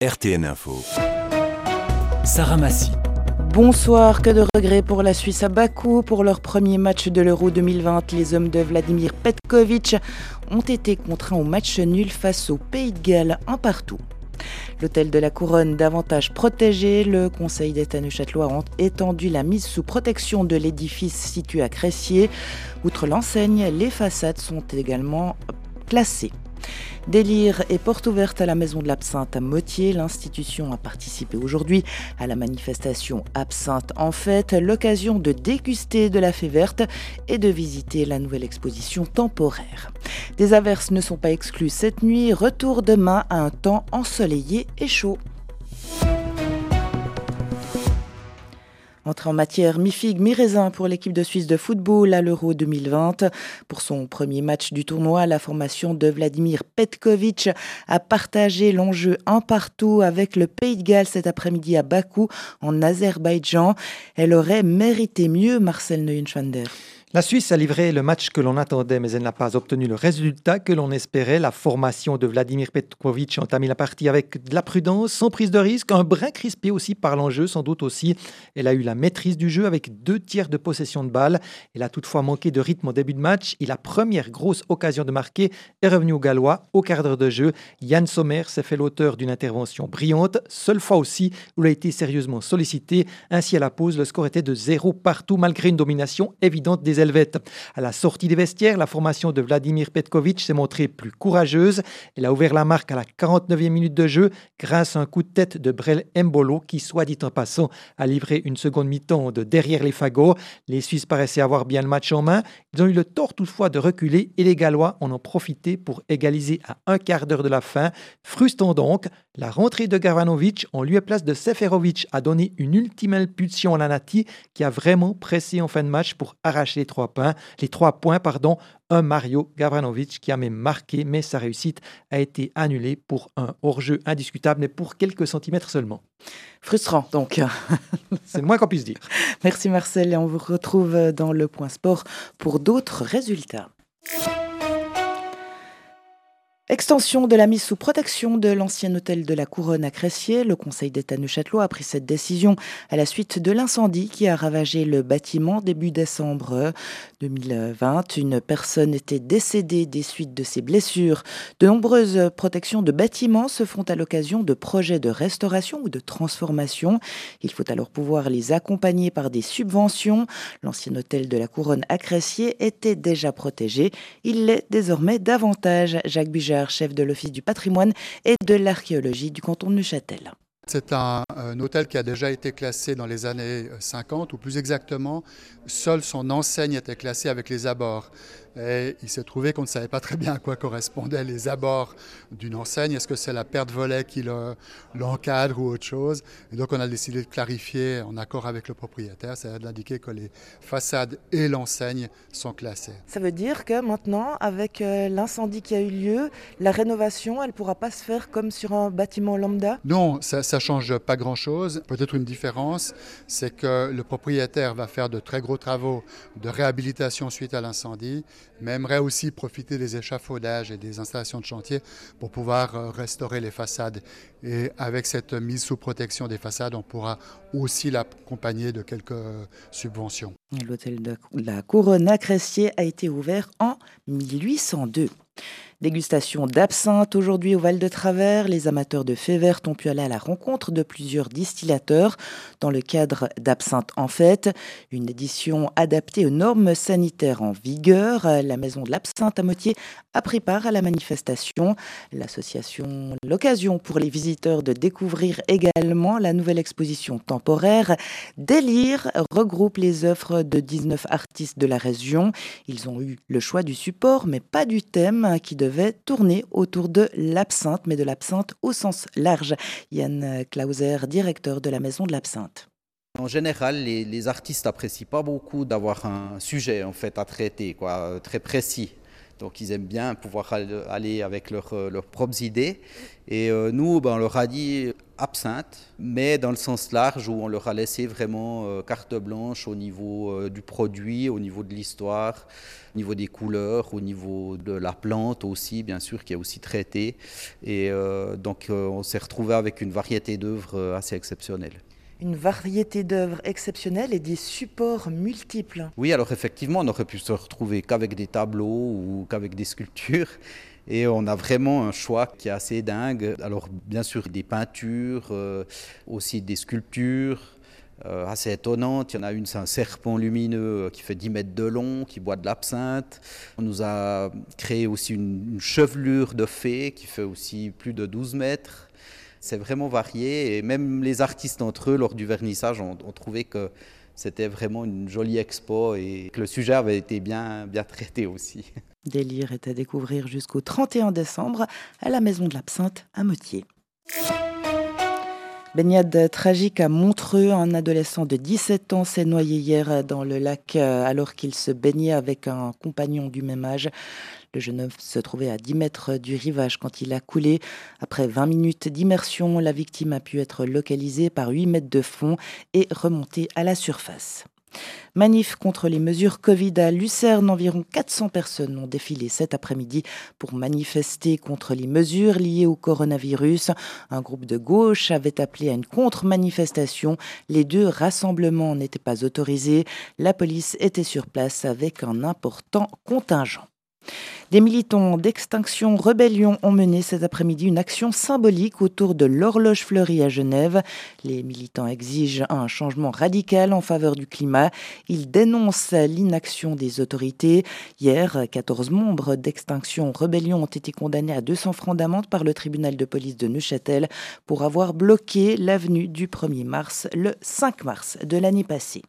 RTN Info. Sarah Massy. Bonsoir, que de regrets pour la Suisse à Bakou. Pour leur premier match de l'Euro 2020, les hommes de Vladimir Petkovic ont été contraints au match nul face au Pays de Galles, 1-1. L'hôtel de la Couronne davantage protégé, le Conseil d'État neuchâtelois a étendu la mise sous protection de l'édifice situé à Cressier. Outre l'enseigne, les façades sont également classées. Délire et porte ouverte à la Maison de l'Absinthe à Motier. L'institution a participé aujourd'hui à la manifestation Absinthe en fête, l'occasion de déguster de la fée verte et de visiter la nouvelle exposition temporaire. Des averses ne sont pas exclues cette nuit. Retour demain à un temps ensoleillé et chaud. Entrée en matière, mi-figue, mi-raisin pour l'équipe de Suisse de football à l'Euro 2020. Pour son premier match du tournoi, la formation de Vladimir Petkovic a partagé l'enjeu 1-1 avec le Pays de Galles cet après-midi à Bakou, en Azerbaïdjan. Elle aurait mérité mieux, Marcel Neuenschwander. La Suisse a livré le match que l'on attendait, mais elle n'a pas obtenu le résultat que l'on espérait. La formation de Vladimir Petkovic a entamé la partie avec de la prudence, sans prise de risque, un brin crispé aussi par l'enjeu, sans doute aussi. Elle a eu la maîtrise du jeu avec 2 tiers de possession de balle. Elle a toutefois manqué de rythme au début de match et la première grosse occasion de marquer est revenue aux Gallois au quart d'heure de jeu. Yann Sommer s'est fait l'auteur d'une intervention brillante, seule fois aussi où il a été sérieusement sollicité. Ainsi à la pause, le score était de 0-0 malgré une domination évidente des Helvètes. À la sortie des vestiaires, la formation de Vladimir Petkovic s'est montrée plus courageuse. Elle a ouvert la marque à la 49e minute de jeu grâce à un coup de tête de Brel Mbolo qui, soit dit en passant, a livré une seconde mi-temps de derrière les fagots. Les Suisses paraissaient avoir bien le match en main. Ils ont eu le tort toutefois de reculer et les Gallois en ont profité pour égaliser à un quart d'heure de la fin. Frustrant donc, la rentrée de Gavranovic en lieu et place de Seferovic a donné une ultime impulsion à la Nati qui a vraiment pressé en fin de match pour arracher les 3 points. Un Mario Gavranovic qui a même marqué, mais sa réussite a été annulée pour un hors-jeu indiscutable, mais pour quelques centimètres seulement. Frustrant donc. C'est le moins qu'on puisse dire. Merci Marcel et on vous retrouve dans le Point Sport pour d'autres résultats. Extension de la mise sous protection de l'ancien hôtel de la Couronne à Cressier. Le Conseil d'État neuchâtelois a pris cette décision à la suite de l'incendie qui a ravagé le bâtiment début décembre 2020. Une personne était décédée des suites de ses blessures. De nombreuses protections de bâtiments se font à l'occasion de projets de restauration ou de transformation. Il faut alors pouvoir les accompagner par des subventions. L'ancien hôtel de la Couronne à Cressier était déjà protégé. Il l'est désormais davantage. Jacques Bujard, chef de l'Office du patrimoine et de l'archéologie du canton de Neuchâtel. C'est un hôtel qui a déjà été classé dans les années 50, ou plus exactement, seule son enseigne était classée avec les abords. Et il s'est trouvé qu'on ne savait pas très bien à quoi correspondaient les abords d'une enseigne. Est-ce que c'est la paire de volets qui l'encadre ou autre chose? Et donc on a décidé de clarifier en accord avec le propriétaire, c'est-à-dire d'indiquer que les façades et l'enseigne sont classées. Ça veut dire que maintenant, avec l'incendie qui a eu lieu, la rénovation, elle ne pourra pas se faire comme sur un bâtiment lambda? Non, ça ne change pas grand-chose. Peut-être une différence, c'est que le propriétaire va faire de très gros travaux de réhabilitation suite à l'incendie, mais aimerait aussi profiter des échafaudages et des installations de chantier pour pouvoir restaurer les façades. Et avec cette mise sous protection des façades, on pourra aussi l'accompagner de quelques subventions. L'hôtel de la Couronne à Cressier a été ouvert en 1802. Dégustation d'absinthe aujourd'hui au Val de Travers. Les amateurs de fée verte ont pu aller à la rencontre de plusieurs distillateurs dans le cadre d'Absinthe en fête, une édition adaptée aux normes sanitaires en vigueur. La Maison de l'Absinthe à Motier a pris part à la manifestation. L'association l'occasion pour les visiteurs de découvrir également la nouvelle exposition temporaire. Délire regroupe les œuvres de 19 artistes de la région. Ils ont eu le choix du support, mais pas du thème qui devait tourner autour de l'absinthe, mais de l'absinthe au sens large. Yann Clauser, directeur de la Maison de l'Absinthe. En général, les artistes n'apprécient pas beaucoup d'avoir un sujet en fait, à traiter, très précis. Donc ils aiment bien pouvoir aller avec leurs propres idées. Et nous, on leur a dit absinthe, mais dans le sens large où on leur a laissé vraiment carte blanche au niveau du produit, au niveau de l'histoire, au niveau des couleurs, au niveau de la plante aussi, bien sûr, qui est aussi traitée. Et donc on s'est retrouvé avec une variété d'œuvres assez exceptionnelle. Une variété d'œuvres exceptionnelles et des supports multiples. Oui, alors effectivement, on aurait pu se retrouver qu'avec des tableaux ou qu'avec des sculptures. Et on a vraiment un choix qui est assez dingue. Alors bien sûr des peintures, aussi des sculptures assez étonnantes. Il y en a une, c'est un serpent lumineux qui fait 10 mètres de long, qui boit de l'absinthe. On nous a créé aussi une chevelure de fée qui fait aussi plus de 12 mètres. C'est vraiment varié et même les artistes entre eux, lors du vernissage, ont trouvé que c'était vraiment une jolie expo et que le sujet avait été bien traité aussi. Délire est à découvrir jusqu'au 31 décembre à la Maison de l'Absinthe à Motier. Baignade tragique à Montreux, un adolescent de 17 ans s'est noyé hier dans le lac alors qu'il se baignait avec un compagnon du même âge. Le jeune homme se trouvait à 10 mètres du rivage quand il a coulé. Après 20 minutes d'immersion, la victime a pu être localisée par 8 mètres de fond et remontée à la surface. Manif contre les mesures Covid à Lucerne. Environ 400 personnes ont défilé cet après-midi pour manifester contre les mesures liées au coronavirus. Un groupe de gauche avait appelé à une contre-manifestation. Les 2 rassemblements n'étaient pas autorisés. La police était sur place avec un important contingent. Des militants d'Extinction Rebellion ont mené cet après-midi une action symbolique autour de l'horloge fleurie à Genève. Les militants exigent un changement radical en faveur du climat. Ils dénoncent l'inaction des autorités. Hier, 14 membres d'Extinction Rebellion ont été condamnés à 200 francs d'amende par le tribunal de police de Neuchâtel pour avoir bloqué l'avenue du 1er mars, le 5 mars de l'année passée.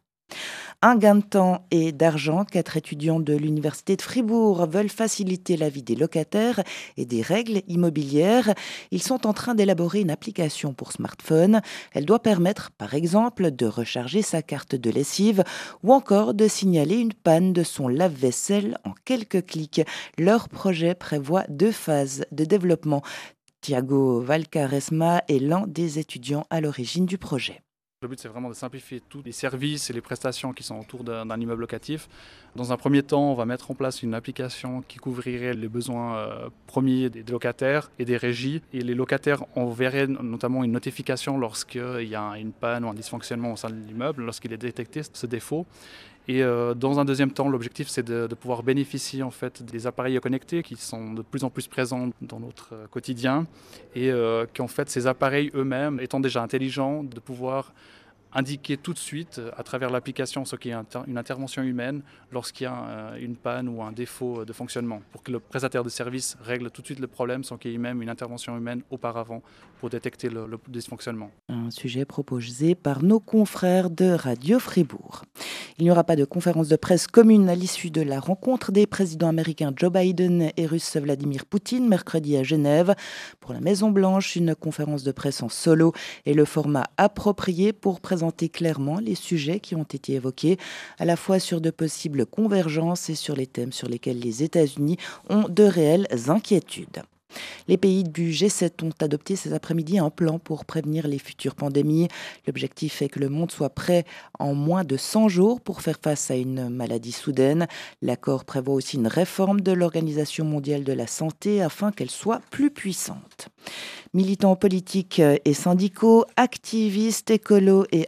Un gain de temps et d'argent, 4 étudiants de l'Université de Fribourg veulent faciliter la vie des locataires et des règles immobilières. Ils sont en train d'élaborer une application pour smartphone. Elle doit permettre, par exemple, de recharger sa carte de lessive ou encore de signaler une panne de son lave-vaisselle en quelques clics. Leur projet prévoit 2 phases de développement. Thiago Valcaresma est l'un des étudiants à l'origine du projet. Le but, c'est vraiment de simplifier tous les services et les prestations qui sont autour d'un immeuble locatif. Dans un premier temps, on va mettre en place une application qui couvrirait les besoins premiers des locataires et des régies. Et les locataires enverraient notamment une notification lorsqu'il y a une panne ou un dysfonctionnement au sein de l'immeuble, lorsqu'il est détecté ce défaut. Et dans un deuxième temps, l'objectif, c'est de pouvoir bénéficier en fait des appareils connectés qui sont de plus en plus présents dans notre quotidien et qu'en fait, ces appareils eux-mêmes, étant déjà intelligents, de pouvoir indiquer tout de suite, à travers l'application, ce qui est une intervention humaine lorsqu'il y a une panne ou un défaut de fonctionnement, pour que le prestataire de service règle tout de suite le problème sans qu'il y ait même une intervention humaine auparavant pour détecter le dysfonctionnement. Un sujet proposé par nos confrères de Radio Fribourg. Il n'y aura pas de conférence de presse commune à l'issue de la rencontre des présidents américains Joe Biden et russe Vladimir Poutine mercredi à Genève. Pour la Maison-Blanche, une conférence de presse en solo est le format approprié pour présenter clairement les sujets qui ont été évoqués, à la fois sur de possibles convergences et sur les thèmes sur lesquels les États-Unis ont de réelles inquiétudes. Les pays du G7 ont adopté cet après-midi un plan pour prévenir les futures pandémies. L'objectif est que le monde soit prêt en moins de 100 jours pour faire face à une maladie soudaine. L'accord prévoit aussi une réforme de l'Organisation mondiale de la santé afin qu'elle soit plus puissante. Militants politiques et syndicaux, activistes, écolos et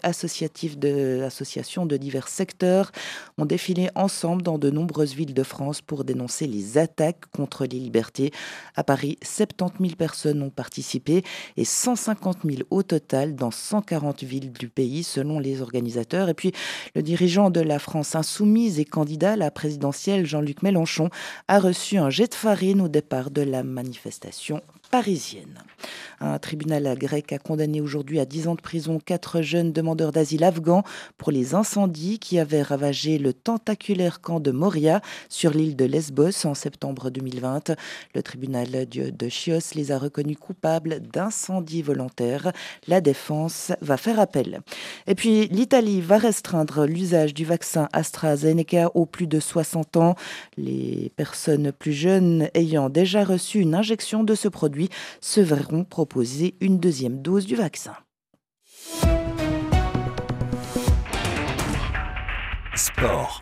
associations de divers secteurs ont défilé ensemble dans de nombreuses villes de France pour dénoncer les attaques contre les libertés. À Paris, 70 000 personnes ont participé et 150 000 au total dans 140 villes du pays selon les organisateurs. Et puis, le dirigeant de la France insoumise et candidat à la présidentielle, Jean-Luc Mélenchon, a reçu un jet de farine au départ de la manifestation parisienne. Un tribunal grec a condamné aujourd'hui à 10 ans de prison 4 jeunes demandeurs d'asile afghans pour les incendies qui avaient ravagé le tentaculaire camp de Moria sur l'île de Lesbos en septembre 2020. Le tribunal de Chios les a reconnus coupables d'incendie volontaire. La défense va faire appel. Et puis l'Italie va restreindre l'usage du vaccin AstraZeneca aux plus de 60 ans. Les personnes plus jeunes ayant déjà reçu une injection de ce produit se verront proposer une deuxième dose du vaccin. Sport.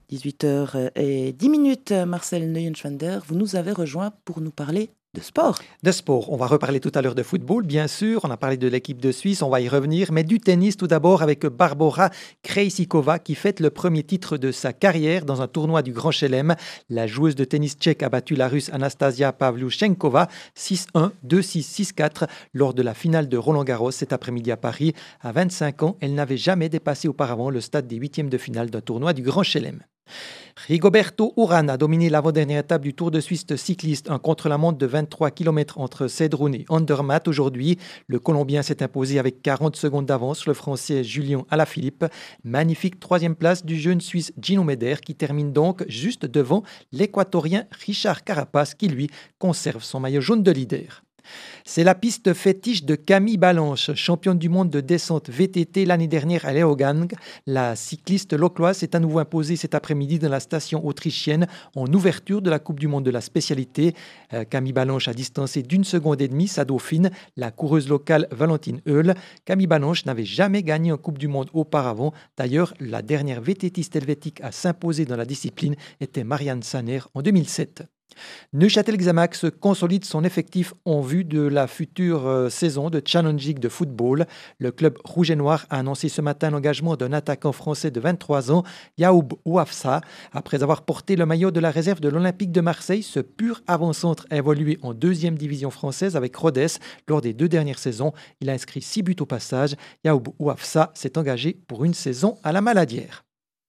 18h10, Marcel Neuenschwander, vous nous avez rejoint pour nous parler de sport. De sport, on va reparler tout à l'heure de football, bien sûr. On a parlé de l'équipe de Suisse, on va y revenir. Mais du tennis tout d'abord avec Barbora Krejcikova qui fête le premier titre de sa carrière dans un tournoi du Grand Chelem. La joueuse de tennis tchèque a battu la Russe Anastasia Pavlyuchenkova 6-1, 2-6, 6-4 lors de la finale de Roland-Garros cet après-midi à Paris. À 25 ans, elle n'avait jamais dépassé auparavant le stade des huitièmes de finale d'un tournoi du Grand Chelem. Rigoberto Urán a dominé l'avant-dernière étape du Tour de Suisse cycliste, un contre-la-montre de 23 km entre Cedrune et Andermatt aujourd'hui. Le Colombien s'est imposé avec 40 secondes d'avance sur le Français Julien Alaphilippe. Magnifique troisième place du jeune Suisse Gino Meder qui termine donc juste devant l'Équatorien Richard Carapaz qui lui conserve son maillot jaune de leader. C'est la piste fétiche de Camille Balanche, championne du monde de descente VTT l'année dernière à Leogang. La cycliste localoise s'est à nouveau imposée cet après-midi dans la station autrichienne en ouverture de la Coupe du monde de la spécialité. Camille Balanche a distancé d'1,5 seconde sa dauphine, la coureuse locale Valentine Heul. Camille Balanche n'avait jamais gagné en Coupe du monde auparavant. D'ailleurs, la dernière VTTiste helvétique à s'imposer dans la discipline était Marianne Sanner en 2007. Neuchâtel Xamax consolide son effectif en vue de la future saison de Challenge League de football. Le club rouge et noir a annoncé ce matin l'engagement d'un attaquant français de 23 ans, Yaoub Ouafsa. Après avoir porté le maillot de la réserve de l'Olympique de Marseille, ce pur avant-centre a évolué en deuxième division française avec Rodez lors des 2 dernières saisons. Il a inscrit 6 buts au passage. Yaoub Ouafsa s'est engagé pour une saison à la Maladière.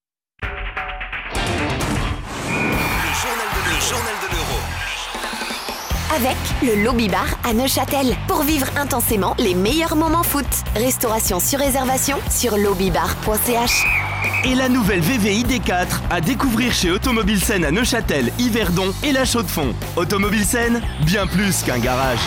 Le journal de l'Euro. Avec le Lobby Bar à Neuchâtel. Pour vivre intensément les meilleurs moments foot. Restauration sur réservation sur lobbybar.ch. Et la nouvelle VV ID4 à découvrir chez Automobile Sen à Neuchâtel, Yverdon et La Chaux-de-Fonds. Automobile Sen, bien plus qu'un garage.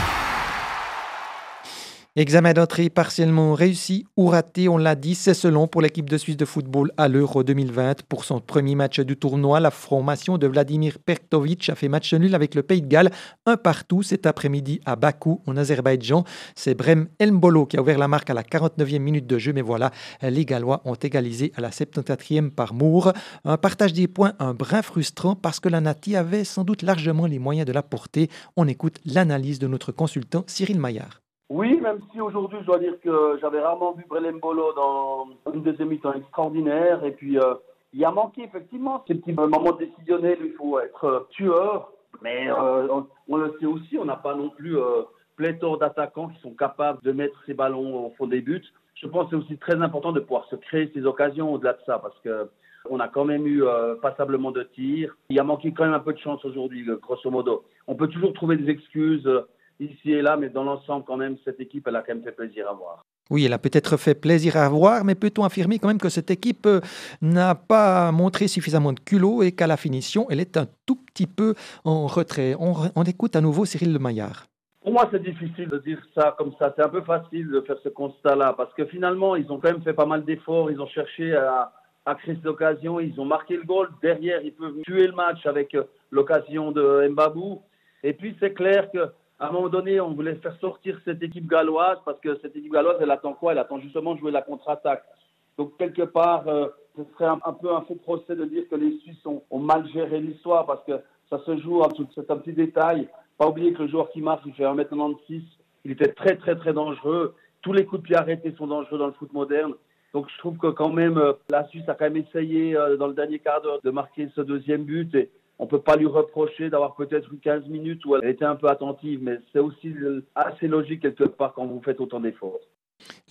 Examen d'entrée partiellement réussi ou raté, on l'a dit, c'est selon pour l'équipe de Suisse de football à l'Euro 2020. Pour son premier match du tournoi, la formation de Vladimir Pertovic a fait match nul avec le Pays de Galles, 1-1 cet après-midi à Bakou, en Azerbaïdjan. C'est Brem Elmbolo qui a ouvert la marque à la 49e minute de jeu, mais voilà, les Gallois ont égalisé à la 74e par Moore. Un partage des points un brin frustrant parce que la Nati avait sans doute largement les moyens de la porter. On écoute l'analyse de notre consultant Cyril Maillard. Oui, même si aujourd'hui, je dois dire que j'avais rarement vu Brelembolo dans une deuxième mi-temps extraordinaire. Et puis, il a manqué effectivement ces petits moments décisionnels où il faut être tueur. Mais on le sait aussi, on n'a pas non plus pléthore d'attaquants qui sont capables de mettre ces ballons au fond des buts. Je pense que c'est aussi très important de pouvoir se créer ces occasions au-delà de ça parce que on a quand même eu passablement de tirs. Il a manqué quand même un peu de chance aujourd'hui, grosso modo. On peut toujours trouver des excuses ici et là, mais dans l'ensemble, quand même, cette équipe, elle a quand même fait plaisir à voir. Oui, elle a peut-être fait plaisir à voir, mais peut-on affirmer quand même que cette équipe n'a pas montré suffisamment de culot et qu'à la finition, elle est un tout petit peu en retrait. On écoute à nouveau Cyril Maillard. Pour moi, c'est difficile de dire ça comme ça. C'est un peu facile de faire ce constat-là parce que finalement, ils ont quand même fait pas mal d'efforts. Ils ont cherché à créer cette occasion. Ils ont marqué le goal. Derrière, ils peuvent tuer le match avec l'occasion de Mbabou. Et puis, c'est clair que à un moment donné, on voulait faire sortir cette équipe galloise parce que cette équipe galloise, elle attend quoi? Elle attend justement de jouer la contre-attaque. Donc, quelque part, ce serait un peu un faux procès de dire que les Suisses ont mal géré l'histoire parce que ça se joue en tout. C'est un petit détail. Pas oublier que le joueur qui marque, il fait 1m96. Il était très, très, très dangereux. Tous les coups de pied arrêtés sont dangereux dans le foot moderne. Donc, je trouve que quand même, la Suisse a quand même essayé dans le dernier quart d'heure de marquer ce deuxième but. Et on ne peut pas lui reprocher d'avoir peut-être eu 15 minutes où elle était un peu attentive, mais c'est aussi assez logique quelque part quand vous faites autant d'efforts.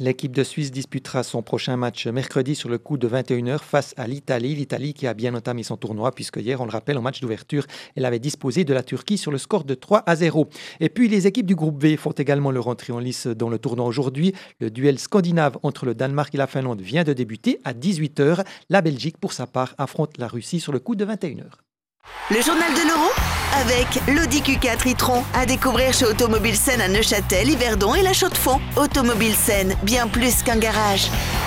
L'équipe de Suisse disputera son prochain match mercredi sur le coup de 21h face à l'Italie. L'Italie qui a bien entamé son tournoi puisque hier, on le rappelle, au match d'ouverture, elle avait disposé de la Turquie sur le score de 3-0. Et puis les équipes du groupe V font également leur entrée en lice dans le tournoi aujourd'hui. Le duel scandinave entre le Danemark et la Finlande vient de débuter à 18h. La Belgique, pour sa part, affronte la Russie sur le coup de 21h. Le journal de l'Euro avec l'Audi Q4 e-tron à découvrir chez Automobile Sen à Neuchâtel, Yverdon et La Chaux-de-Fonds. Automobile Sen, bien plus qu'un garage.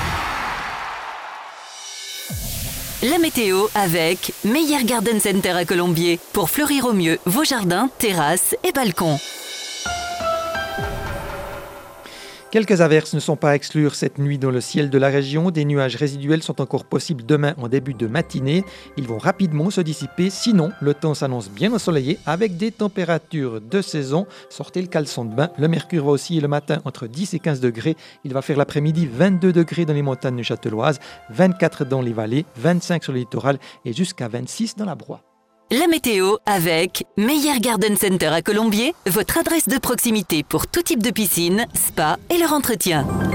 La météo avec Meyer Garden Center à Colombier pour fleurir au mieux vos jardins, terrasses et balcons. Quelques averses ne sont pas à exclure cette nuit dans le ciel de la région. Des nuages résiduels sont encore possibles demain en début de matinée. Ils vont rapidement se dissiper. Sinon, le temps s'annonce bien ensoleillé avec des températures de saison. Sortez le caleçon de bain. Le mercure va osciller le matin entre 10 et 15 degrés. Il va faire l'après-midi 22 degrés dans les montagnes neuchâteloises, 24 dans les vallées, 25 sur le littoral et jusqu'à 26 dans la Broye. La météo avec Meyer Garden Center à Colombier, votre adresse de proximité pour tout type de piscine, spa et leur entretien.